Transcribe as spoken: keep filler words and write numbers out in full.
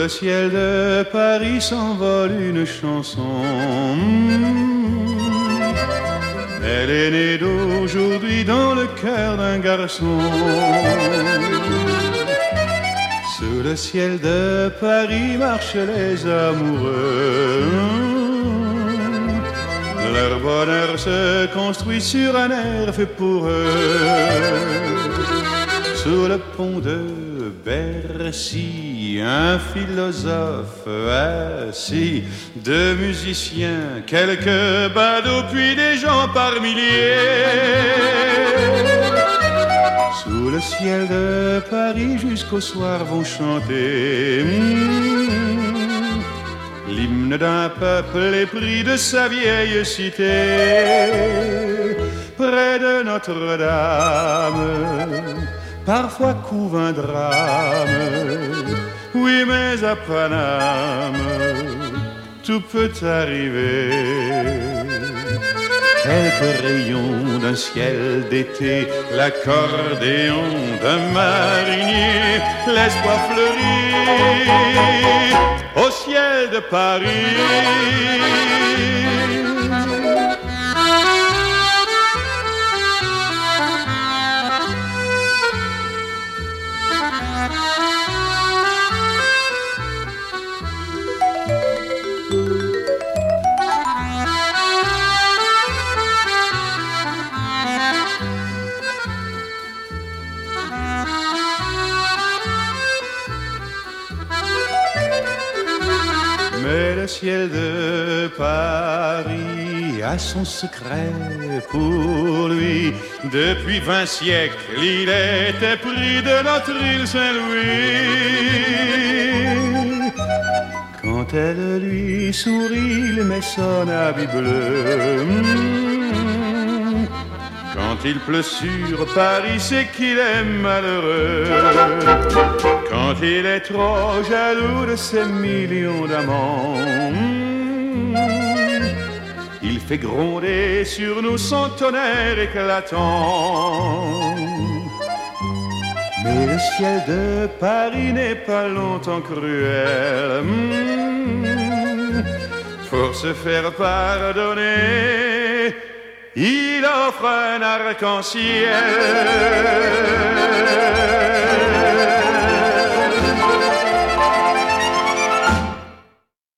le ciel de Paris s'envole une chanson. Elle est née d'aujourd'hui dans le cœur d'un garçon. Sous le ciel de Paris marchent les amoureux. Leur bonheur se construit sur un air fait pour eux. Sous le pont de Bercy, un philosophe assis, deux musiciens, quelques badauds, puis des gens par milliers. Sous le ciel de Paris jusqu'au soir vont chanter mmh, l'hymne d'un peuple épris de sa vieille cité. Près de Notre-Dame, parfois couve un drame, oui mais à Paname, tout peut arriver. Quelques rayons d'un ciel d'été, l'accordéon d'un marinier, l'espoir fleurit au ciel de Paris. Mais le ciel de Paris a son secret pour lui. Depuis vingt siècles, il était pris de notre île Saint-Louis. Quand elle lui sourit, il met son habit bleu. Quand il pleut sur Paris, c'est qu'il est malheureux. Quand il est trop jaloux de ses millions d'amants, il fait gronder sur nous son tonnerre éclatant. Mais le ciel de Paris n'est pas longtemps cruel. Pour se faire pardonner, il offre un arc-en-ciel.